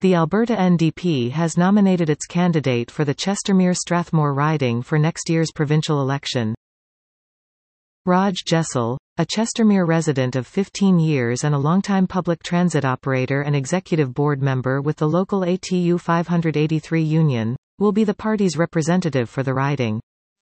The Alberta NDP has nominated its candidate for the Chestermere-Strathmore riding for next year's provincial election. Raj Jessel, a Chestermere resident of 15 years and a longtime public transit operator and executive board member with the local ATU 583 union, will be the party's representative for the riding.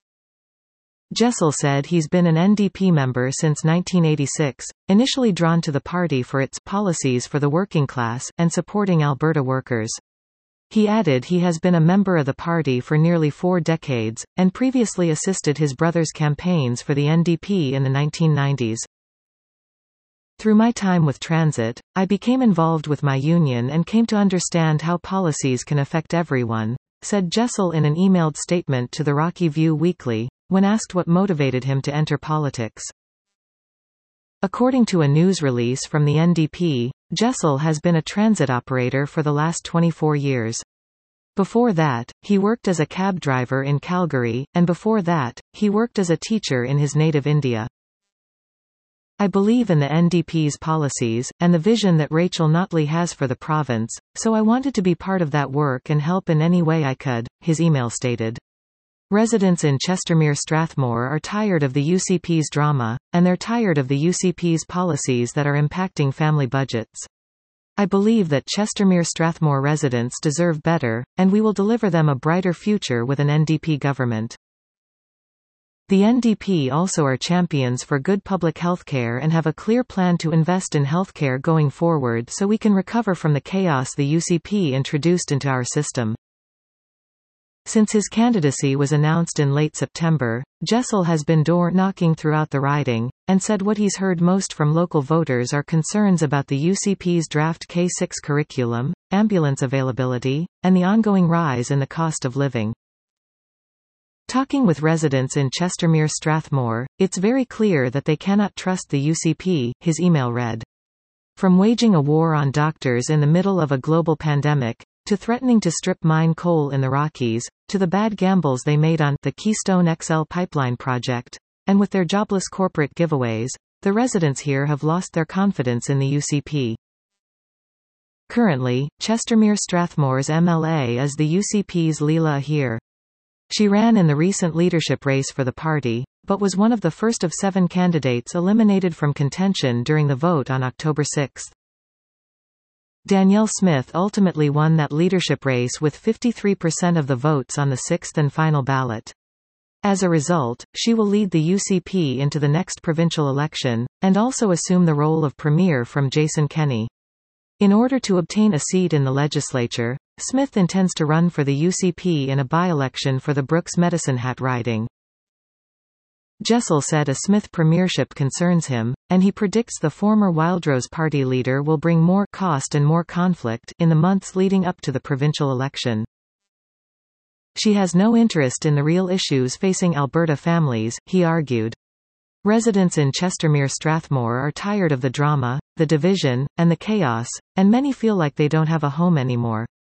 Jessel said he's been an NDP member since 1986, initially drawn to the party for its policies for the working class, and supporting Alberta workers. He added he has been a member of the party for nearly 4 decades, and previously assisted his brother's campaigns for the NDP in the 1990s. Through my time with transit, I became involved with my union and came to understand how policies can affect everyone, said Jessel in an emailed statement to the Rocky View Weekly, when asked what motivated him to enter politics. According to a news release from the NDP, Jessel has been a transit operator for the last 24 years. Before that, he worked as a cab driver in Calgary, and before that, he worked as a teacher in his native India. I believe in the NDP's policies, and the vision that Rachel Notley has for the province, so I wanted to be part of that work and help in any way I could, his email stated. Residents in Chestermere-Strathmore are tired of the UCP's drama, and they're tired of the UCP's policies that are impacting family budgets. I believe that Chestermere-Strathmore residents deserve better, and we will deliver them a brighter future with an NDP government. The NDP also are champions for good public healthcare and have a clear plan to invest in healthcare going forward so we can recover from the chaos the UCP introduced into our system. Since his candidacy was announced in late September, Jessel has been door-knocking throughout the riding, and said what he's heard most from local voters are concerns about the UCP's draft K6 curriculum, ambulance availability, and the ongoing rise in the cost of living. Talking with residents in Chestermere-Strathmore, it's very clear that they cannot trust the UCP, his email read. From waging a war on doctors in the middle of a global pandemic, to threatening to strip mine coal in the Rockies, to the bad gambles they made on the Keystone XL pipeline project, and with their jobless corporate giveaways, the residents here have lost their confidence in the UCP. Currently, Chestermere-Strathmore's MLA is the UCP's Leela Ahir. She ran in the recent leadership race for the party, but was one of the first of 7 candidates eliminated from contention during the vote on October 6. Danielle Smith ultimately won that leadership race with 53% of the votes on the 6th and final ballot. As a result, she will lead the UCP into the next provincial election, and also assume the role of premier from Jason Kenney. In order to obtain a seat in the legislature, Smith intends to run for the UCP in a by-election for the Brooks Medicine Hat riding. Jessel said a Smith premiership concerns him, and he predicts the former Wildrose party leader will bring more cost and more conflict in the months leading up to the provincial election. She has no interest in the real issues facing Alberta families, he argued. Residents in Chestermere-Strathmore are tired of the drama, the division, and the chaos, and many feel like they don't have a home anymore.